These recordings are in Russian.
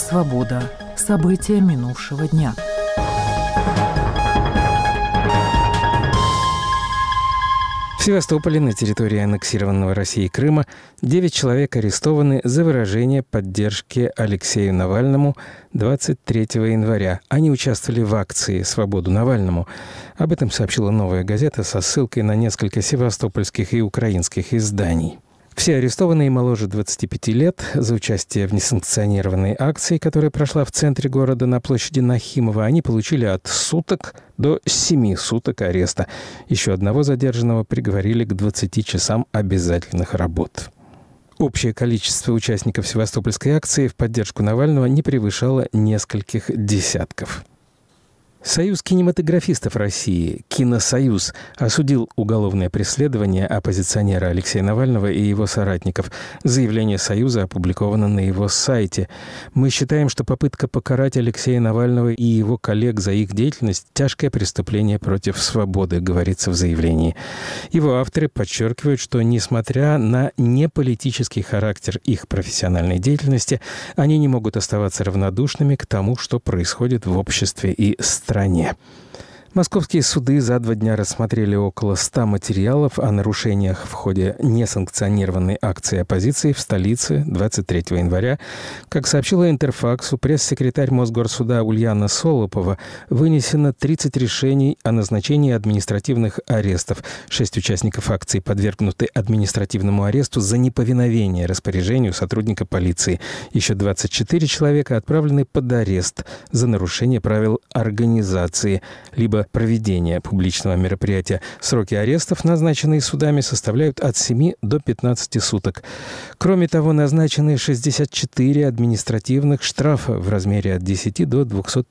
«Свобода». События минувшего дня. В Севастополе на территории аннексированного Россией Крыма 9 человек арестованы за выражение поддержки Алексею Навальному 23 января. Они участвовали в акции «Свободу Навальному». Об этом сообщила «Новая газета» со ссылкой на несколько севастопольских и украинских изданий. Все арестованные моложе 25 лет за участие в несанкционированной акции, которая прошла в центре города на площади Нахимова. Они получили от суток до 7 суток ареста. Еще одного задержанного приговорили к 20 часам обязательных работ. Общее количество участников севастопольской акции в поддержку Навального не превышало нескольких десятков. Союз кинематографистов России, Киносоюз, осудил уголовное преследование оппозиционера Алексея Навального и его соратников. Заявление Союза опубликовано на его сайте. «Мы считаем, что попытка покарать Алексея Навального и его коллег за их деятельность – тяжкое преступление против свободы», говорится в заявлении. Его авторы подчеркивают, что, несмотря на неполитический характер их профессиональной деятельности, они не могут оставаться равнодушными к тому, что происходит в обществе и стране. Московские суды за 2 дня рассмотрели около 100 материалов о нарушениях в ходе несанкционированной акции оппозиции в столице 23 января. Как сообщила Интерфаксу, пресс-секретарь Мосгорсуда Ульяна Солопова, вынесено 30 решений о назначении административных арестов. 6 участников акции подвергнуты административному аресту за неповиновение распоряжению сотрудника полиции. Еще 24 человека отправлены под арест за нарушение правил организации либо проведения публичного мероприятия. Сроки арестов, назначенные судами, составляют от 7 до 15 суток. Кроме того, назначены 64 административных штрафа в размере от 10 до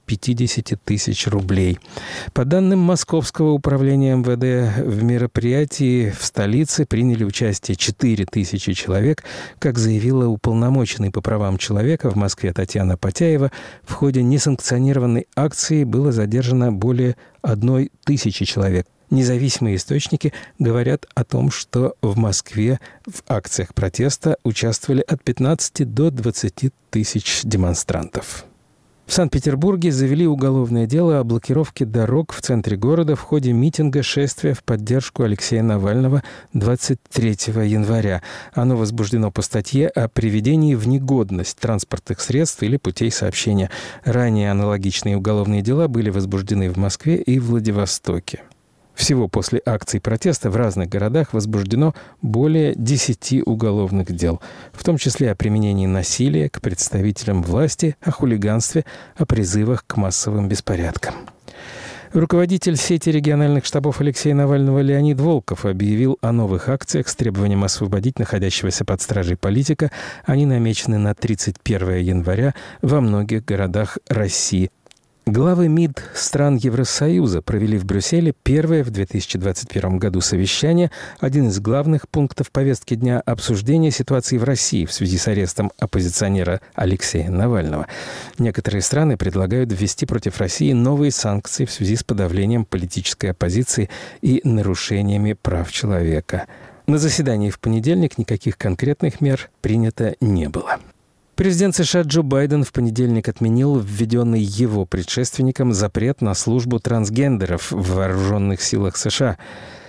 250 тысяч рублей. По данным Московского управления МВД, в мероприятии в столице приняли участие 4000 человек. Как заявила уполномоченный по правам человека в Москве Татьяна Потяева, в ходе несанкционированной акции было задержано более 1000 человек. Независимые источники говорят о том, что в Москве в акциях протеста участвовали от 15 до 20 тысяч демонстрантов. В Санкт-Петербурге завели уголовное дело о блокировке дорог в центре города в ходе митинга шествия в поддержку Алексея Навального 23 января. Оно возбуждено по статье о приведении в негодность транспортных средств или путей сообщения. Ранее аналогичные уголовные дела были возбуждены в Москве и Владивостоке. Всего после акций протеста в разных городах возбуждено более 10 уголовных дел, в том числе о применении насилия к представителям власти, о хулиганстве, о призывах к массовым беспорядкам. Руководитель сети региональных штабов Алексея Навального Леонид Волков объявил о новых акциях с требованием освободить находящегося под стражей политика. Они намечены на 31 января во многих городах России. Главы МИД стран Евросоюза провели в Брюсселе первое в 2021 году совещание. Один из главных пунктов повестки дня – обсуждение ситуации в России в связи с арестом оппозиционера Алексея Навального. Некоторые страны предлагают ввести против России новые санкции в связи с подавлением политической оппозиции и нарушениями прав человека. На заседании в понедельник никаких конкретных мер принято не было. Президент США Джо Байден в понедельник отменил введенный его предшественником запрет на службу трансгендеров в вооруженных силах США.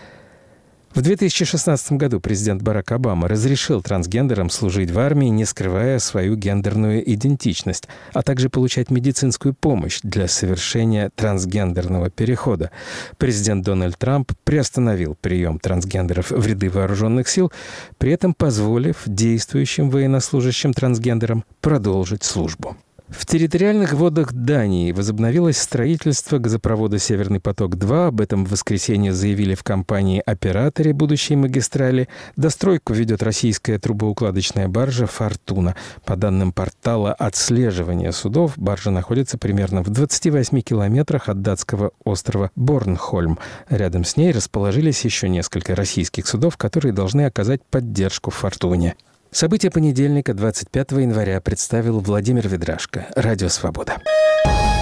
В 2016 году президент Барак Обама разрешил трансгендерам служить в армии, не скрывая свою гендерную идентичность, а также получать медицинскую помощь для совершения трансгендерного перехода. Президент Дональд Трамп приостановил прием трансгендеров в ряды вооруженных сил, при этом позволив действующим военнослужащим трансгендерам продолжить службу. В территориальных водах Дании возобновилось строительство газопровода «Северный поток-2». Об этом в воскресенье заявили в компании-операторе будущей магистрали. Достройку ведет российская трубоукладочная баржа «Фортуна». По данным портала отслеживания судов, баржа находится примерно в 28 километрах от датского острова Борнхольм. Рядом с ней расположились еще несколько российских судов, которые должны оказать поддержку «Фортуне». События понедельника, 25 января, представил Владимир Ведрашко. Радио «Свобода».